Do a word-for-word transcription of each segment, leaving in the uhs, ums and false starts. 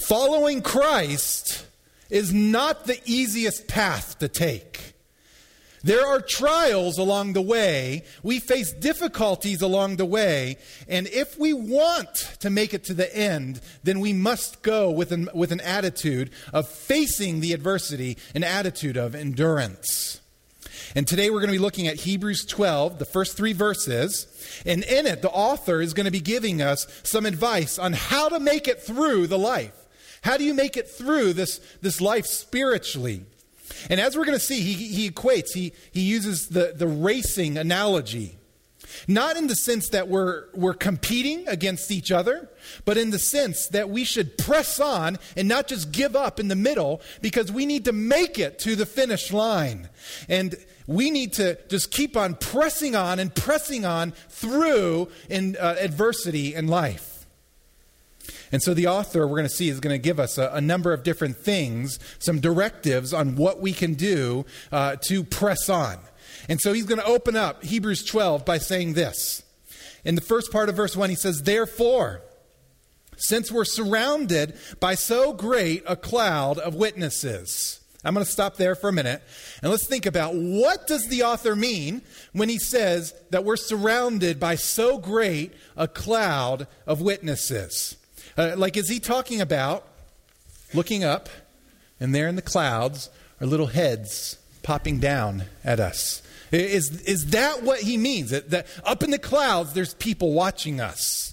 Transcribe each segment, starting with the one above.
Following Christ is not the easiest path to take. There are trials along the way. We face difficulties along the way. And if we want to make it to the end, then we must go with an, with an attitude of facing the adversity, an attitude of endurance. And today we're going to be looking at Hebrews twelve, the first three verses. And in it, the author is going to be giving us some advice on how to make it through the life. How do you make it through this, this life spiritually? And as we're going to see, he, he equates, he, he uses the, the racing analogy. Not in the sense that we're, we're competing against each other, but in the sense that we should press on and not just give up in the middle, because we need to make it to the finish line. And we need to just keep on pressing on and pressing on through in uh, adversity in life. And so the author, we're going to see, is going to give us a, a number of different things, some directives on what we can do uh, to press on. And so he's going to open up Hebrews twelve by saying this. In the first part of verse one, he says, "Therefore, since we're surrounded by so great a cloud of witnesses." I'm going to stop there for a minute. And let's think about, what does the author mean when he says that we're surrounded by so great a cloud of witnesses? Uh, like, is he talking about looking up, and there in the clouds are little heads popping down at us? Is, is that what he means? That, that up in the clouds, there's people watching us.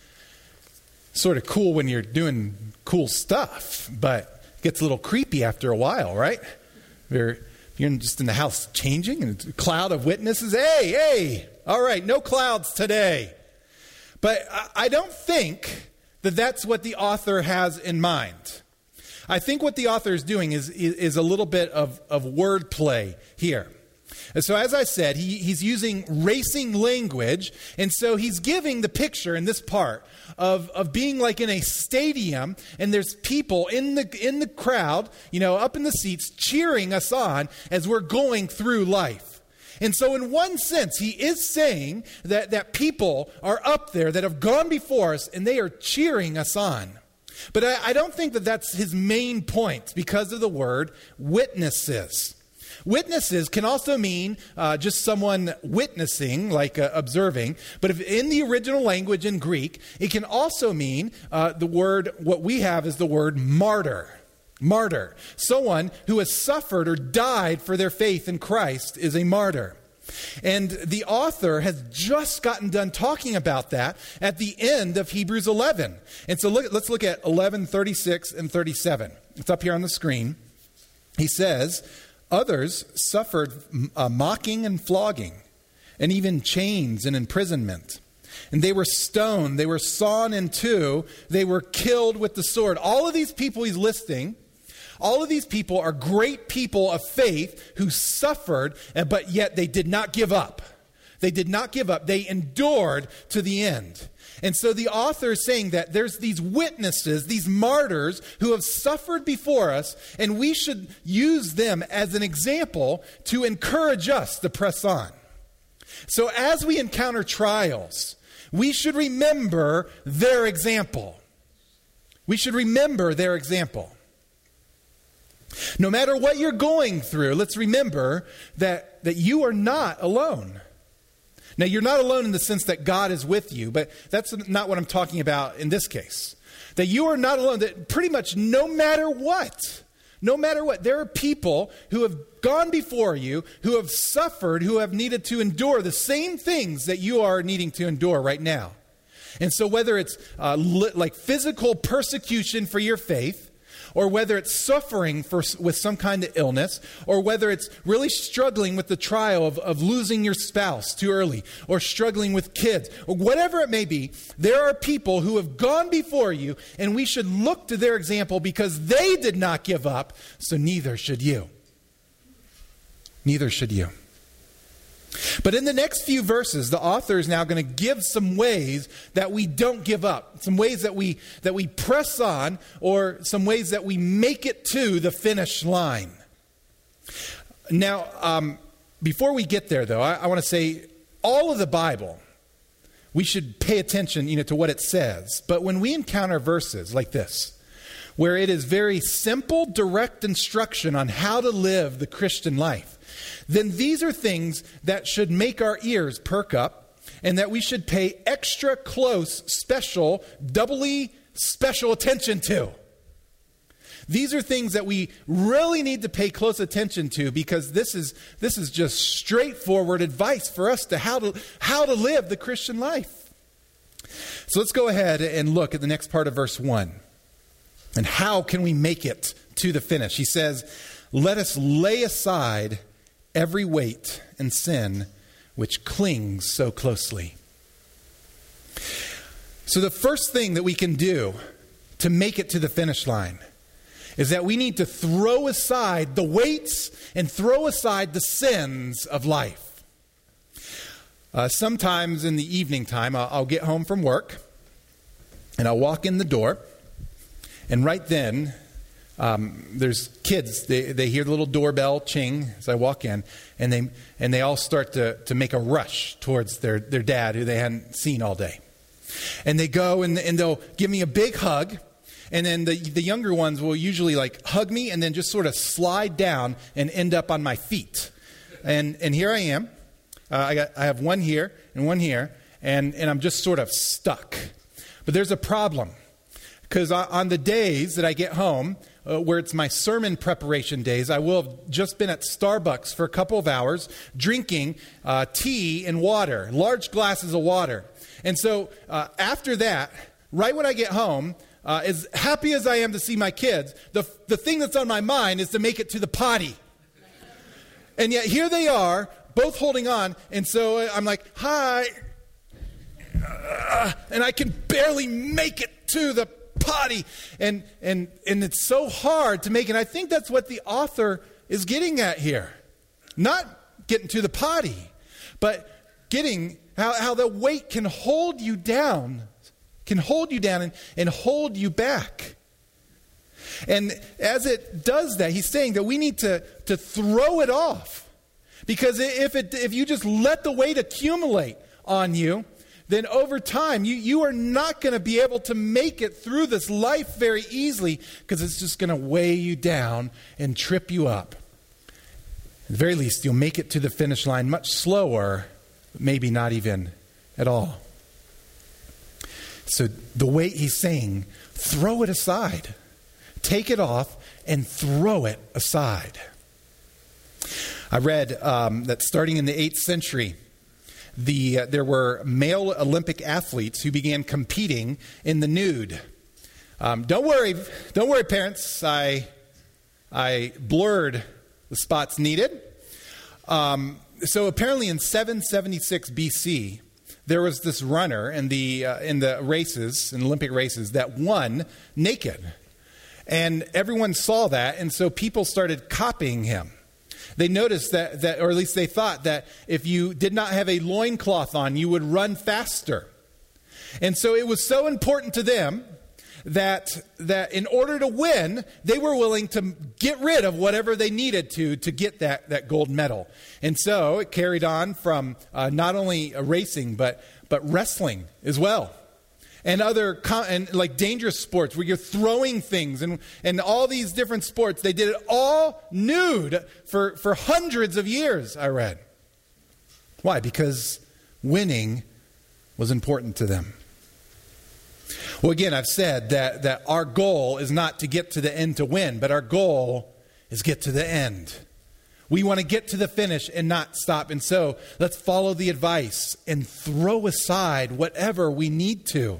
Sort of cool when you're doing cool stuff, but it gets a little creepy after a while, right? You're, you're just in the house changing, and it's a cloud of witnesses. Hey, hey, all right, no clouds today. But I, I don't think that that's what the author has in mind. I think what the author is doing is, is, is a little bit of, of wordplay here. And so as I said, he, he's using racing language, and so he's giving the picture in this part of, of being like in a stadium, and there's people in the in the crowd, you know, up in the seats, cheering us on as we're going through life. And so in one sense, he is saying that, that people are up there that have gone before us, and they are cheering us on. But I, I don't think that that's his main point, because of the word witnesses. Witnesses can also mean uh, just someone witnessing, like uh, observing. But if in the original language in Greek, it can also mean uh, the word, what we have is the word martyr. Martyr. Someone who has suffered or died for their faith in Christ is a martyr. And the author has just gotten done talking about that at the end of Hebrews eleven. And so look, let's look at eleven, thirty-six and thirty-seven. It's up here on the screen. He says, "Others suffered uh, mocking and flogging, and even chains and imprisonment. And they were stoned, they were sawn in two, they were killed with the sword." All of these people he's listing, all of these people are great people of faith who suffered, but yet they did not give up. They did not give up. They endured to the end. And so the author is saying that there's these witnesses, these martyrs who have suffered before us, and we should use them as an example to encourage us to press on. So as we encounter trials, we should remember their example. We should remember their example. No matter what you're going through, let's remember that, that you are not alone. Now, you're not alone in the sense that God is with you, but that's not what I'm talking about in this case. That you are not alone, that pretty much no matter what, no matter what, there are people who have gone before you, who have suffered, who have needed to endure the same things that you are needing to endure right now. And so whether it's uh, li- like physical persecution for your faith, or whether it's suffering for, with some kind of illness, or whether it's really struggling with the trial of, of losing your spouse too early, or struggling with kids, or whatever it may be, there are people who have gone before you, and we should look to their example because they did not give up, so neither should you. Neither should you. But in the next few verses, the author is now going to give some ways that we don't give up, some ways that we that we press on, or some ways that we make it to the finish line. Now, um, before we get there, though, I, I want to say all of the Bible, we should pay attention, you know, to what it says. But when we encounter verses like this, where it is very simple, direct instruction on how to live the Christian life, then these are things that should make our ears perk up and that we should pay extra close, special, doubly special attention to. These are things that we really need to pay close attention to, because this is this is just straightforward advice for us to how to how to live the Christian life. So let's go ahead and look at the next part of verse one. And how can we make it to the finish? He says, "Let us lay aside every weight and sin which clings so closely." So the first thing that we can do to make it to the finish line is that we need to throw aside the weights and throw aside the sins of life. Uh, sometimes in the evening time, I'll, I'll get home from work and I'll walk in the door, and right then um, there's kids. They, they hear the little doorbell ching as I walk in, and they and they all start to, to make a rush towards their, their dad, who they hadn't seen all day. And they go and, and they'll give me a big hug. And then the, the younger ones will usually like hug me and then just sort of slide down and end up on my feet. And and here I am. Uh, I got I have one here and one here, and, and I'm just sort of stuck. But there's a problem, because on the days that I get home, uh, where it's my sermon preparation days, I will have just been at Starbucks for a couple of hours drinking uh, tea and water, large glasses of water. And so uh, after that, right when I get home, Uh, as happy as I am to see my kids, the the thing that's on my mind is to make it to the potty. And yet here they are, both holding on. And so I'm like, hi. Uh, and I can barely make it to the potty. And, and, and it's so hard to make it. And I think that's what the author is getting at here. Not getting to the potty, but getting how, how the weight can hold you down. Can hold you down and, and hold you back. And as it does that, he's saying that we need to, to throw it off. Because if it if you just let the weight accumulate on you, then over time you, you are not going to be able to make it through this life very easily, because it's just going to weigh you down and trip you up. At the very least, you'll make it to the finish line much slower, maybe not even at all. So the weight, he's saying, throw it aside. Take it off and throw it aside. I read um, that starting in the eighth century, the uh, there were male Olympic athletes who began competing in the nude. Um, don't worry, don't worry, parents. I I blurred the spots needed. Um, so apparently in seven seventy-six B C, there was this runner in the uh, in the races, in Olympic races, that won naked. And everyone saw that, and so people started copying him. They noticed that, that, or at least they thought that if you did not have a loincloth on, you would run faster. And so it was so important to them that that in order to win, they were willing to get rid of whatever they needed to to get that, that gold medal. And so it carried on from uh, not only racing, but but wrestling as well. And other, com- and like dangerous sports where you're throwing things, and, and all these different sports. They did it all nude for, for hundreds of years, I read. Why? Because winning was important to them. Well, again, I've said that, that our goal is not to get to the end to win, but our goal is get to the end. We want to get to the finish and not stop. And so let's follow the advice and throw aside whatever we need to.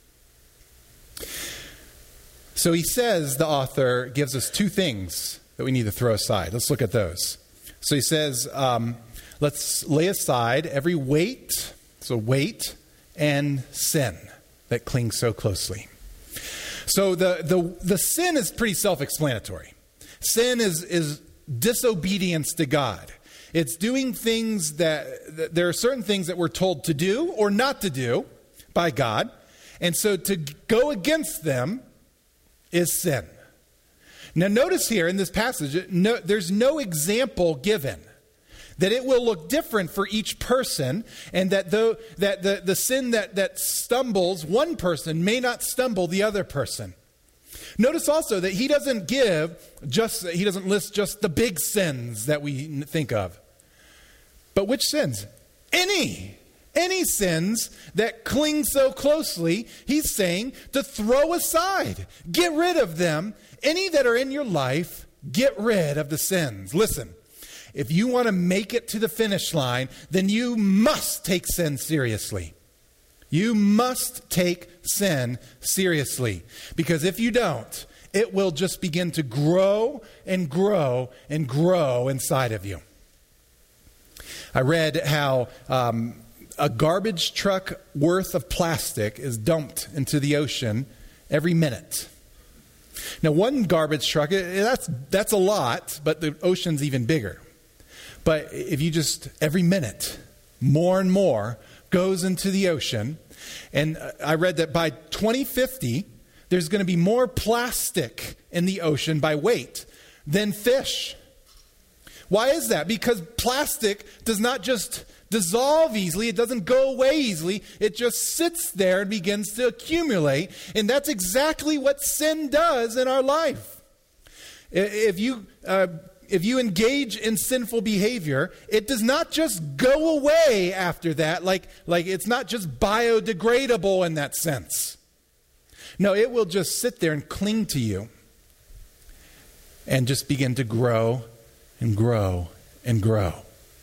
So he says, the author gives us two things that we need to throw aside. Let's look at those. So he says, um, let's lay aside every weight, so weight and sin that clings so closely. So the, the, the sin is pretty self-explanatory. Sin is, is disobedience to God. It's doing things that, that, there are certain things that we're told to do or not to do by God. And so to go against them is sin. Now notice here in this passage, no, there's no example given. That it will look different for each person, and that though that the, the sin that, that stumbles one person may not stumble the other person. Notice also that he doesn't give just, he doesn't list just the big sins that we think of. But which sins? Any. Any sins that cling so closely, he's saying to throw aside. Get rid of them. Any that are in your life, get rid of the sins. Listen, if you want to make it to the finish line, then you must take sin seriously. You must take sin seriously. Because if you don't, it will just begin to grow and grow and grow inside of you. I read how um, a garbage truck worth of plastic is dumped into the ocean every minute. Now, one garbage truck, that's that's a lot, but the ocean's even bigger. But if you just, every minute, more and more goes into the ocean, and I read that by twenty fifty, there's going to be more plastic in the ocean by weight than fish. Why is that? Because plastic does not just dissolve easily. It doesn't go away easily. It just sits there and begins to accumulate. And that's exactly what sin does in our life. If you, uh, if you engage in sinful behavior, it does not just go away after that. Like, like it's not just biodegradable in that sense. No, it will just sit there and cling to you and just begin to grow and grow and grow.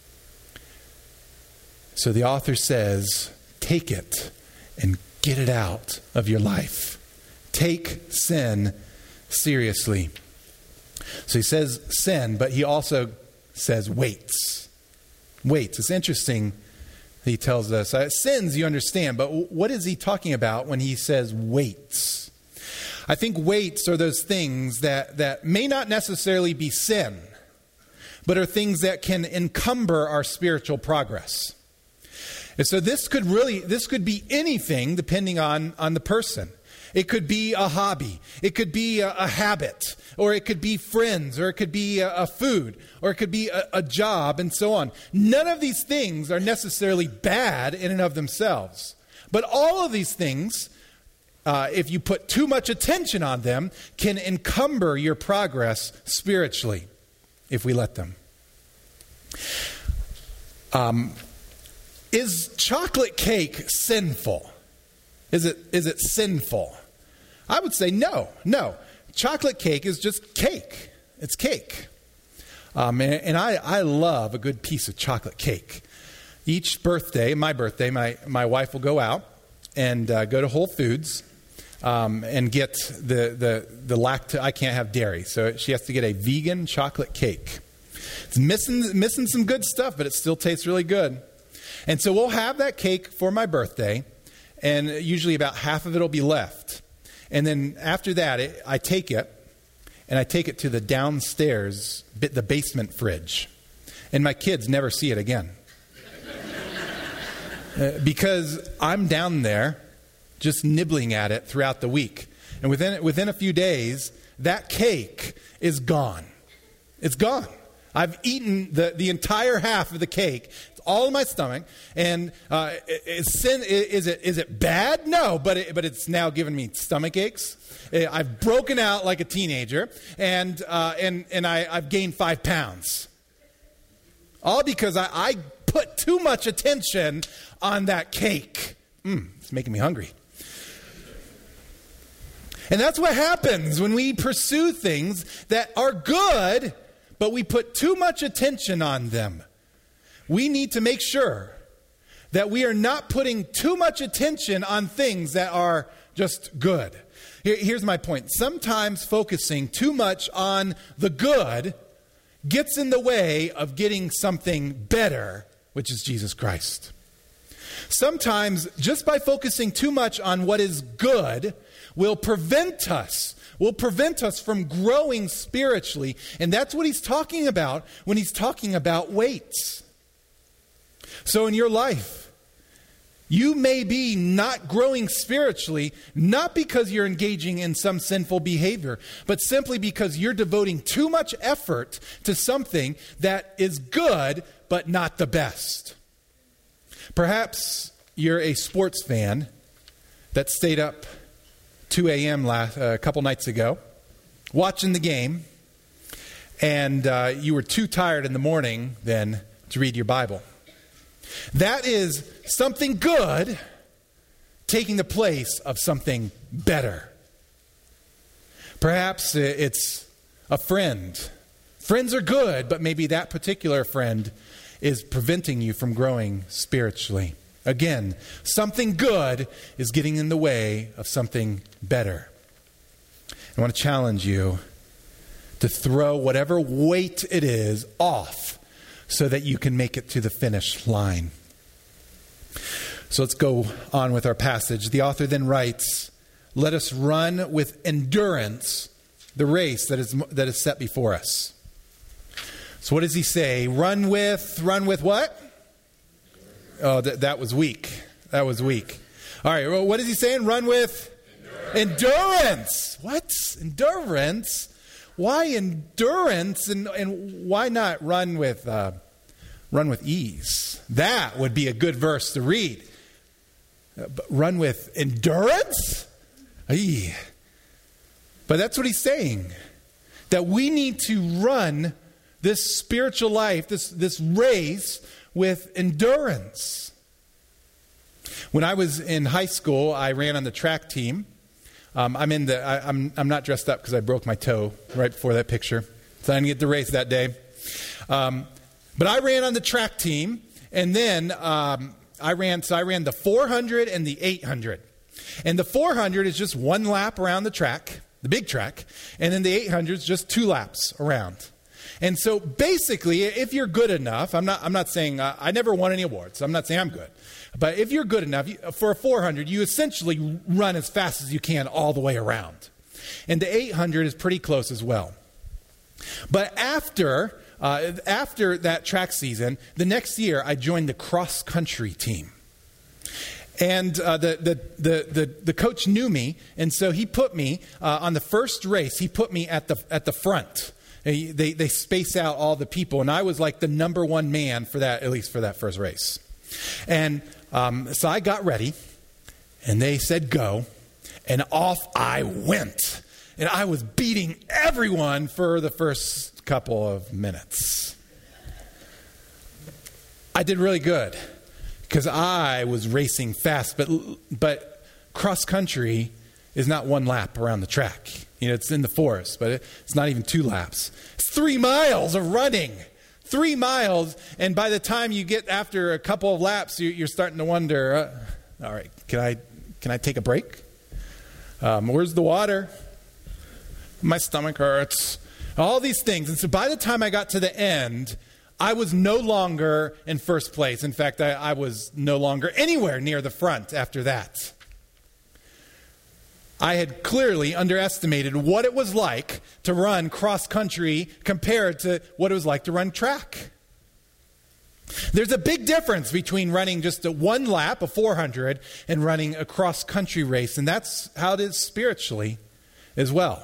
So the author says, take it and get it out of your life. Take sin seriously. So he says sin, but he also says weights. Weights. It's interesting he tells us. Uh, sins, you understand, but w- what is he talking about when he says weights? I think weights are those things that, that may not necessarily be sin, but are things that can encumber our spiritual progress. And so this could really, this could be anything depending on, on the person. It could be a hobby. It could be a, a habit. Or it could be friends. Or it could be a, a food. Or it could be a, a job and so on. None of these things are necessarily bad in and of themselves. But all of these things, uh, if you put too much attention on them, can encumber your progress spiritually if we let them. Um, is chocolate cake sinful? Is it is it sinful? I would say no, no. Chocolate cake is just cake. It's cake. Um, and and I, I love a good piece of chocolate cake. Each birthday, my birthday, my, my wife will go out and uh, go to Whole Foods um, and get the, the, the lacto, I can't have dairy, so she has to get a vegan chocolate cake. It's missing, missing some good stuff, but it still tastes really good. And so we'll have that cake for my birthday, and usually about half of it will be left. And then after that, it, I take it, and I take it to the downstairs, the basement fridge. And my kids never see it again. uh, because I'm down there just nibbling at it throughout the week. And within within a few days, that cake is gone. It's gone. I've eaten the, the entire half of the cake. It's all in my stomach. And uh, is, sin, is, it, is it bad? No, but it, but it's now given me stomach aches. I've broken out like a teenager, and uh, and and I, I've gained five pounds. All because I, I put too much attention on that cake. Mm, it's making me hungry. And that's what happens when we pursue things that are good, but we put too much attention on them. We need to make sure that we are not putting too much attention on things that are just good. Here, here's my point. Sometimes focusing too much on the good gets in the way of getting something better, which is Jesus Christ. Sometimes just by focusing too much on what is good will prevent us will prevent us from growing spiritually. And that's what he's talking about when he's talking about weights. So in your life, you may be not growing spiritually, not because you're engaging in some sinful behavior, but simply because you're devoting too much effort to something that is good, but not the best. Perhaps you're a sports fan that stayed up two a.m. Last, uh, a couple nights ago, watching the game, and uh, you were too tired in the morning then to read your Bible. That is something good taking the place of something better. Perhaps it's a friend. Friends are good, but maybe that particular friend is preventing you from growing spiritually. Again, something good is getting in the way of something better. I want to challenge you to throw whatever weight it is off so that you can make it to the finish line. So let's go on with our passage. The author then writes, "Let us run with endurance the race that is that is set before us." So what does he say? Run with, run with what? Oh, that, that was weak. That was weak. All right, well, what is he saying? Run with? Endurance. Endurance. What? Endurance? Why endurance? And, and why not run with, uh, run with ease? That would be a good verse to read. Uh, but run with endurance? Aye. But that's what he's saying. That we need to run this spiritual life, this, this race with endurance. When I was in high school, I ran on the track team. Um, I'm in the. I, I'm. I'm not dressed up because I broke my toe right before that picture, so I didn't get to race that day. Um, but I ran on the track team, and then um, I ran. So I ran the four hundred and the eight hundred, and the four hundred is just one lap around the track, the big track, and then the eight hundred is just two laps around. And so basically, if you're good enough, I'm not I'm not saying, uh, I never won any awards, so I'm not saying I'm good. But if you're good enough, you, for a four hundred, you essentially run as fast as you can all the way around. And the eight hundred is pretty close as well. But after, uh, after that track season, the next year, I joined the cross-country team. And uh, the, the, the, the, the coach knew me, and so he put me, uh, on the first race, he put me at the at the front. They, they space out all the people, and I was like the number one man for that, at least for that first race. And um, so I got ready, and they said go, and off I went. And I was beating everyone for the first couple of minutes. I did really good because I was racing fast, but but cross country is not one lap around the track. You know, it's in the forest, but it's not even two laps. It's three miles of running. Three miles, and by the time you get after a couple of laps, you're starting to wonder, uh, all right, can I can I take a break? Um, where's the water? My stomach hurts. All these things. And so by the time I got to the end, I was no longer in first place. In fact, I, I was no longer anywhere near the front after that. I had clearly underestimated what it was like to run cross-country compared to what it was like to run track. There's a big difference between running just a one lap, a four hundred, and running a cross-country race, and that's how it is spiritually as well.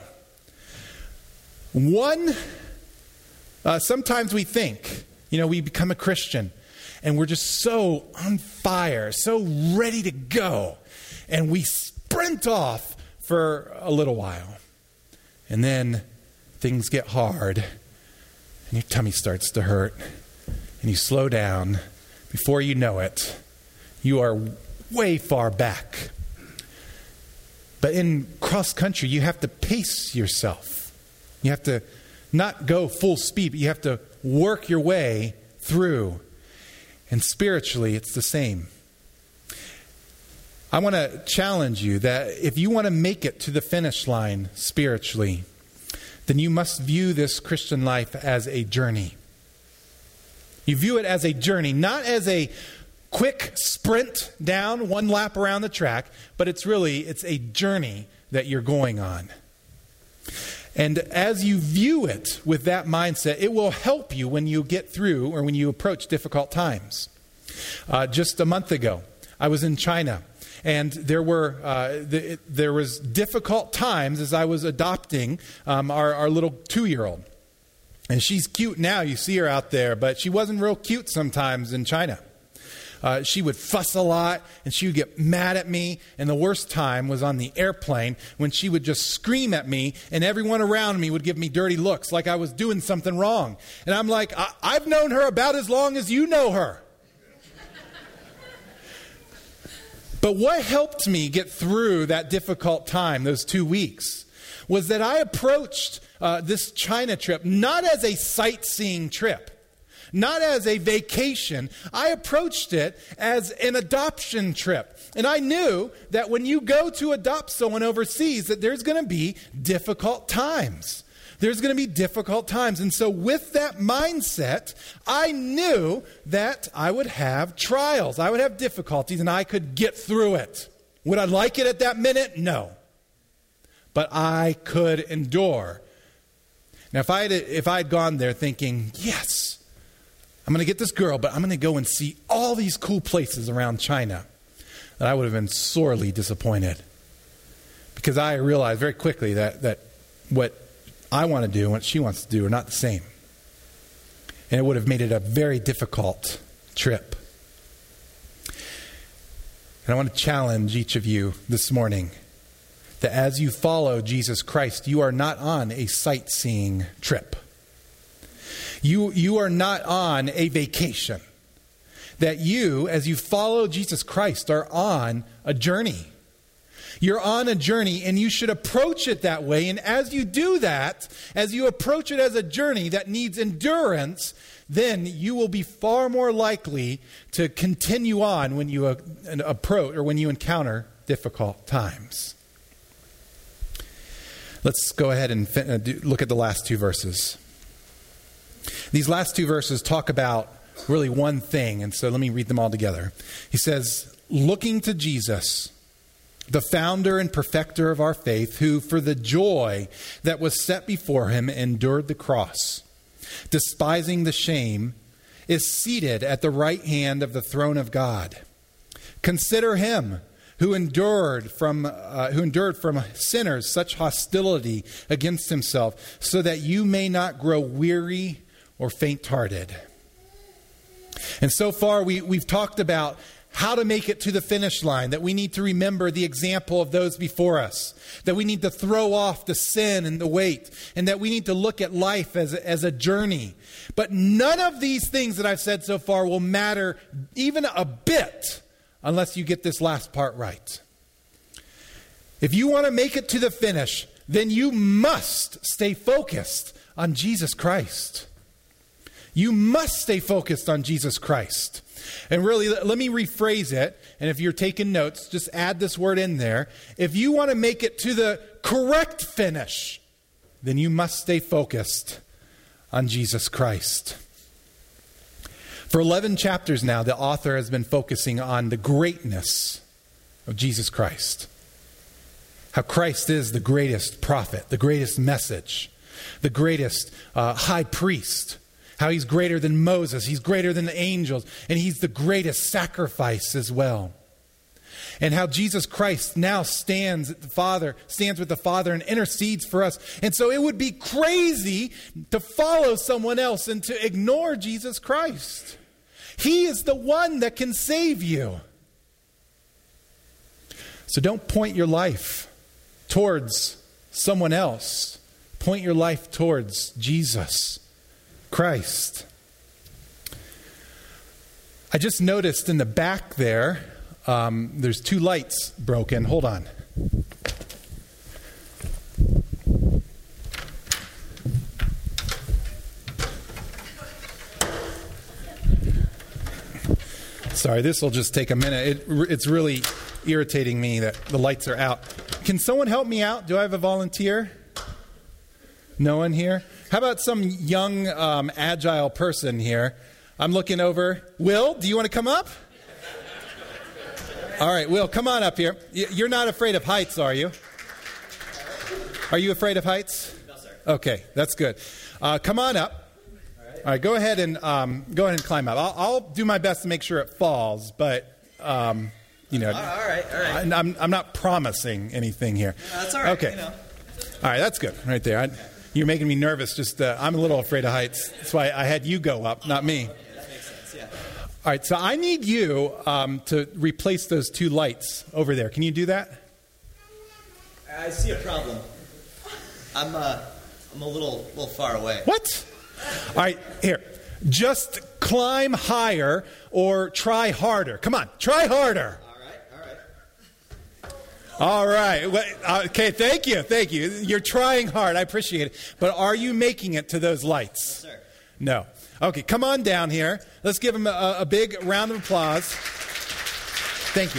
One, uh, sometimes we think, you know, we become a Christian, and we're just so on fire, so ready to go, and we sprint off for a little while. And then things get hard and your tummy starts to hurt and you slow down. Before you know it, you are way far back. But in cross country, you have to pace yourself. You have to not go full speed, but you have to work your way through. And spiritually, it's the same. I want to challenge you that if you want to make it to the finish line spiritually, then you must view this Christian life as a journey. You view it as a journey, not as a quick sprint down one lap around the track, but it's really, it's a journey that you're going on. And as you view it with that mindset, it will help you when you get through or when you approach difficult times. Uh, just a month ago, I was in China. And there were uh, the, it, there was difficult times as I was adopting um, our, our little two-year-old. And she's cute now. You see her out there. But she wasn't real cute sometimes in China. uh, she would fuss a lot, and she would get mad at me. And the worst time was on the airplane when she would just scream at me, and everyone around me would give me dirty looks like I was doing something wrong. And I'm like, I- I've known her about as long as you know her. But what helped me get through that difficult time, those two weeks, was that I approached uh, this China trip not as a sightseeing trip, not as a vacation. I approached it as an adoption trip. And I knew that when you go to adopt someone overseas, that there's going to be difficult times. There's going to be difficult times. And so with that mindset, I knew that I would have trials. I would have difficulties, and I could get through it. Would I like it at that minute? No. But I could endure. Now, if I had, if I had gone there thinking, yes, I'm going to get this girl, but I'm going to go and see all these cool places around China, then I would have been sorely disappointed. Because I realized very quickly that, that what I want to do and what she wants to do are not the same. And it would have made it a very difficult trip. And I want to challenge each of you this morning that as you follow Jesus Christ, you are not on a sightseeing trip. You, you are not on a vacation. That you, as you follow Jesus Christ, are on a journey. You're on a journey, and you should approach it that way. And as you do that, as you approach it as a journey that needs endurance, then you will be far more likely to continue on when you uh, approach or when you encounter difficult times. Let's go ahead and fin- uh, do, look at the last two verses. These last two verses talk about really one thing, and so let me read them all together. He says, looking to Jesus, the founder and perfecter of our faith, who for the joy that was set before him endured the cross, despising the shame, is seated at the right hand of the throne of God. Consider him who endured from uh, who endured from sinners such hostility against himself, so that you may not grow weary or faint-hearted. And so far we, we've talked about how to make it to the finish line, that we need to remember the example of those before us, that we need to throw off the sin and the weight, and that we need to look at life as a, as a journey. But none of these things that I've said so far will matter even a bit unless you get this last part right. If you want to make it to the finish, then you must stay focused on Jesus Christ. You must stay focused on Jesus Christ. And really, let me rephrase it. And if you're taking notes, just add this word in there. If you want to make it to the correct finish, then you must stay focused on Jesus Christ. For eleven chapters now, the author has been focusing on the greatness of Jesus Christ. How Christ is the greatest prophet, the greatest message, the greatest uh, high priest. How he's greater than Moses, he's greater than the angels, and he's the greatest sacrifice as well. And how Jesus Christ now stands at the Father, stands with the Father and intercedes for us. And so it would be crazy to follow someone else and to ignore Jesus Christ. He is the one that can save you. So don't point your life towards someone else. Point your life towards Jesus Christ. I just noticed in the back there, um, there's two lights broken. Hold on. Sorry, this will just take a minute. It, it's really irritating me that the lights are out. Can someone help me out? Do I have a volunteer? No one here? How about some young, um, agile person here? I'm looking over. Will, do you want to come up? All right, Will, come on up here. You're not afraid of heights, are you? Are you afraid of heights? No, sir. Okay, that's good. Uh, come on up. All right. All right, go ahead and um, go ahead and climb up. I'll, I'll do my best to make sure it falls, but um, you know, all right, all right. I, I'm I'm not promising anything here. No, that's all right. Okay. You know. All right, that's good right there. I, You're making me nervous. Just uh, I'm a little afraid of heights. That's why I had you go up, not me. That makes sense, yeah. All right, so I need you um, to replace those two lights over there. Can you do that? I see a problem. I'm uh, I'm a little little far away. What? All right, here. Just climb higher or try harder. Come on, try harder. All right, all right. All right. Okay, thank you, thank you. You're trying hard. I appreciate it. But are you making it to those lights? Yes, sir. No. Okay, come on down here. Let's give him a, a big round of applause. Thank you.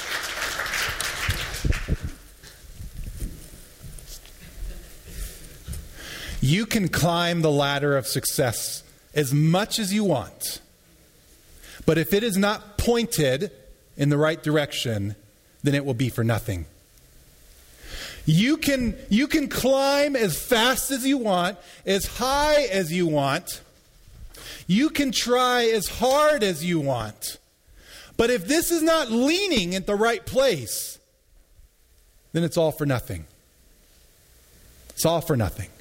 You can climb the ladder of success as much as you want. But if it is not pointed in the right direction, then it will be for nothing. You can, you can climb as fast as you want, as high as you want. You can try as hard as you want. But if this is not leaning at the right place, then it's all for nothing. It's all for nothing.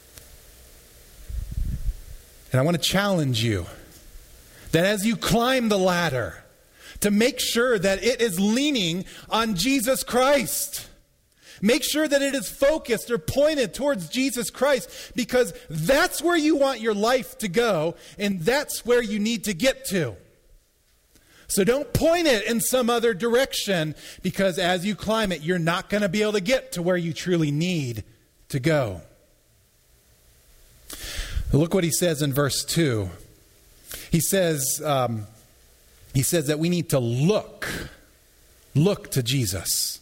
And I want to challenge you that as you climb the ladder, to make sure that it is leaning on Jesus Christ. Make sure that it is focused or pointed towards Jesus Christ, because that's where you want your life to go, and that's where you need to get to. So don't point it in some other direction, because as you climb it, you're not going to be able to get to where you truly need to go. Look what he says in verse two. He says, um, he says that we need to look, look to Jesus.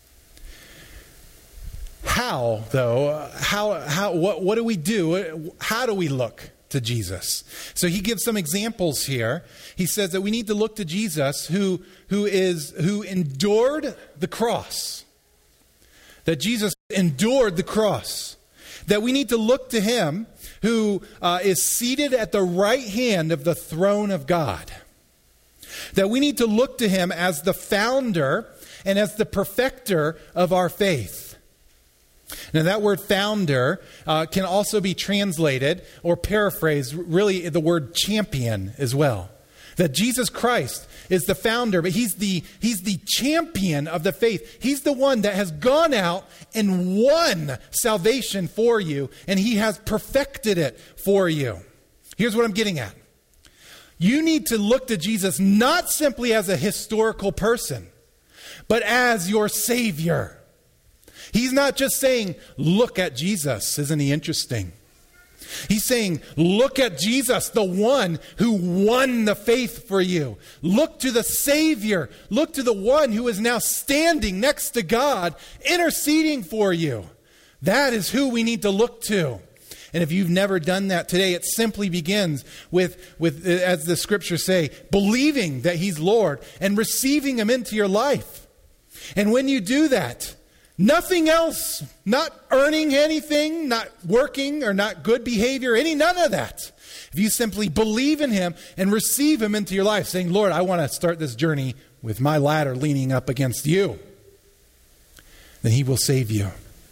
How, though? How, how, what, what do we do? How do we look to Jesus? So he gives some examples here. He says that we need to look to Jesus who, who is, who endured the cross. That Jesus endured the cross. That we need to look to him who uh, is seated at the right hand of the throne of God. That we need to look to him as the founder and as the perfecter of our faith. Now that word founder uh, can also be translated or paraphrased, really the word champion as well. That Jesus Christ is the founder, but he's the, he's the champion of the faith. He's the one that has gone out and won salvation for you, and he has perfected it for you. Here's what I'm getting at. You need to look to Jesus not simply as a historical person, but as your Savior. He's not just saying, look at Jesus. Isn't he interesting? He's saying, look at Jesus, the one who won the faith for you. Look to the Savior. Look to the one who is now standing next to God, interceding for you. That is who we need to look to. And if you've never done that today, it simply begins with, with, as the scriptures say, believing that he's Lord and receiving him into your life. And when you do that, nothing else, not earning anything, not working or not good behavior, any, none of that. If you simply believe in him and receive him into your life, saying, Lord, I want to start this journey with my ladder leaning up against you, then he will save you.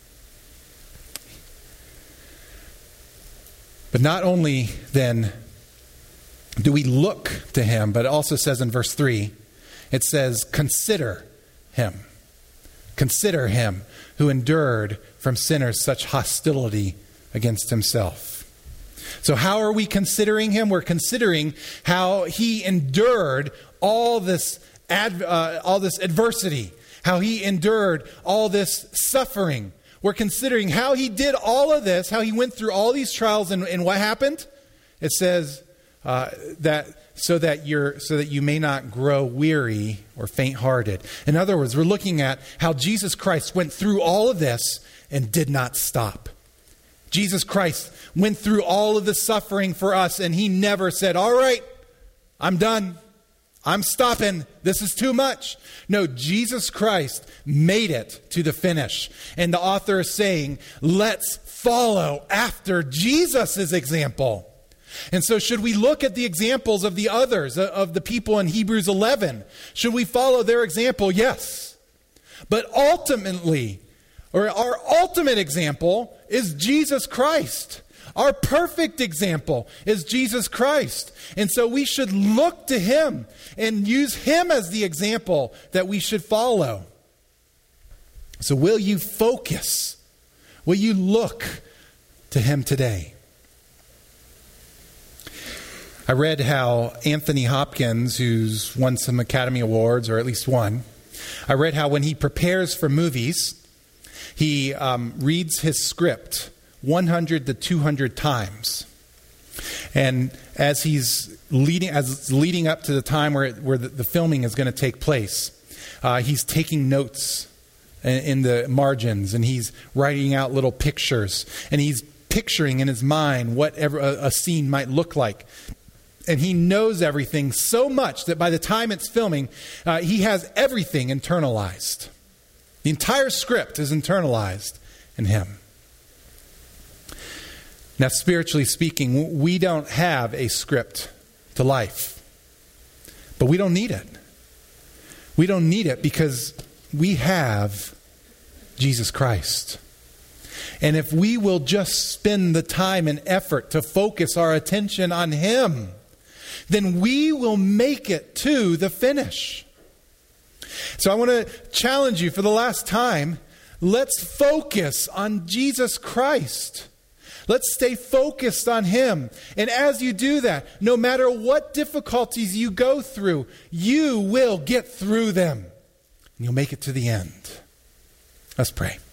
But not only then do we look to him, but it also says in verse three, it says, consider him. Consider him who endured from sinners such hostility against himself. So how are we considering him? We're considering how he endured all this ad, uh, all this adversity, how he endured all this suffering. We're considering how he did all of this, how he went through all these trials, and, and what happened? It says uh, that so that you're so that you may not grow weary or faint-hearted. In other words, we're looking at how Jesus Christ went through all of this and did not stop. Jesus Christ went through all of the suffering for us, and he never said, all right, I'm done. I'm stopping. This is too much. No, Jesus Christ made it to the finish. And the author is saying, let's follow after Jesus' example. And so should we look at the examples of the others, of the people in Hebrews eleven? Should we follow their example? Yes. But ultimately, or our ultimate example is Jesus Christ. Our perfect example is Jesus Christ. And so we should look to him and use him as the example that we should follow. So will you focus? Will you look to him today? I read how Anthony Hopkins, who's won some Academy Awards, or at least one, I read how when he prepares for movies, he um, reads his script one hundred to two hundred times. And as he's leading, as it's leading up to the time where, it, where the, the filming is going to take place, uh, he's taking notes in, in the margins, and he's writing out little pictures, and he's picturing in his mind what a, a scene might look like. And he knows everything so much that by the time it's filming, uh, he has everything internalized. The entire script is internalized in him. Now, spiritually speaking, we don't have a script to life. But we don't need it. We don't need it because we have Jesus Christ. And if we will just spend the time and effort to focus our attention on him, then we will make it to the finish. So I want to challenge you for the last time. Let's focus on Jesus Christ. Let's stay focused on him. And as you do that, no matter what difficulties you go through, you will get through them. And you'll make it to the end. Let's pray.